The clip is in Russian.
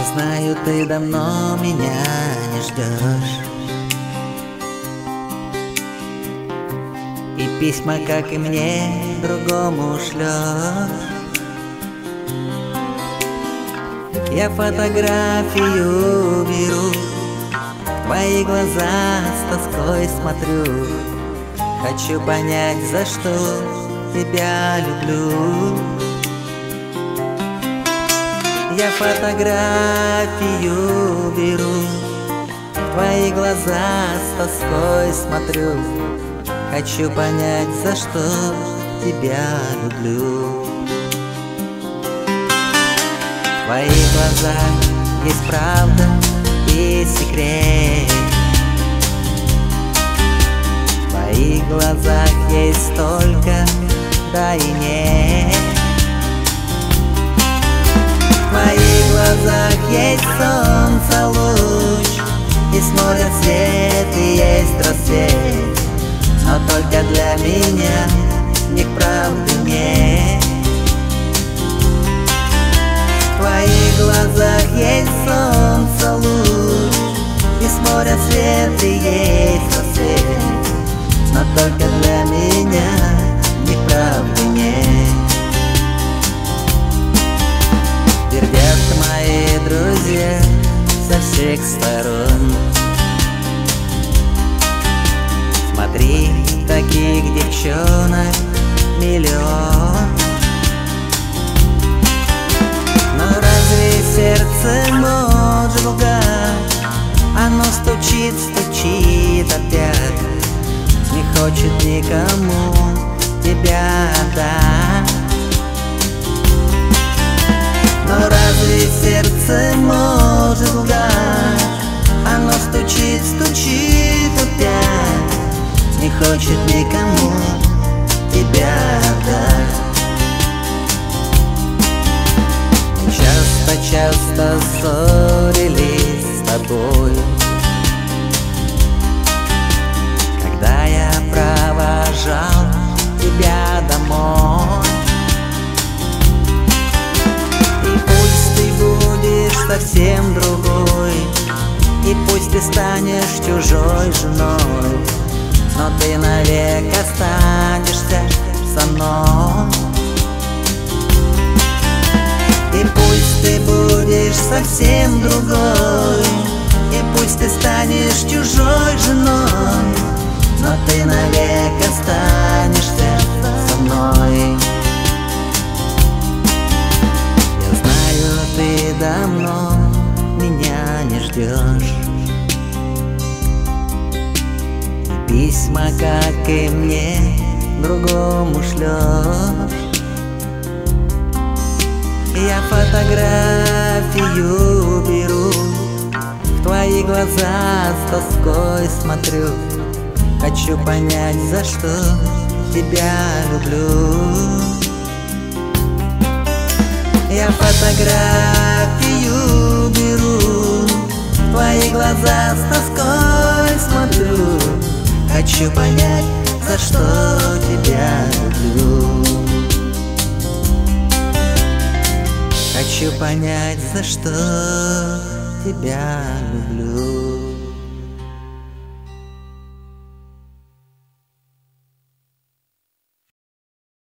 Знаю, ты давно меня не ждешь, и письма, как и мне, другому шлешь. Я фотографию беру, в твои глаза с тоской смотрю. Хочу понять, за что тебя люблю. Я фотографию беру, в твои глаза с тоской смотрю. Хочу понять, за что тебя люблю. В твоих глазах есть правда и секрет. В твоих глазах есть только да и нет. В твоих глазах есть солнце луч, есть море цвет и есть рассвет. Но только для меня в них правды нет. В твоих глазах есть солнце луч, есть море цвет и есть рассвет. Но только для меня в них правды нет. Твердят мои друзья со всех сторон: смотри, таких девчонок миллион. Но разве сердце может лгать? Оно стучит, стучит опять, не хочет никому тебя отдать. Но разве сердце может лгать? Оно стучит, стучит опять, не хочет никому тебя отдать. Мы часто ссорились с тобой, когда я провожал тебя домой. И пусть ты будешь совсем другой, и пусть ты станешь чужой женой, но ты навек останешься со мной. И пусть ты будешь совсем другой, и пусть ты станешь чужой женой, но ты навек останешься со мной. Я знаю, ты давно меня не ждешь, письма, как и мне, другому шлешь. Я фотографию беру, в твои глаза с тоской смотрю. Хочу понять, за что тебя люблю. Я фотографию беру, в твои глаза с тоской смотрю. Хочу понять, за что тебя люблю. Хочу понять, за что тебя люблю.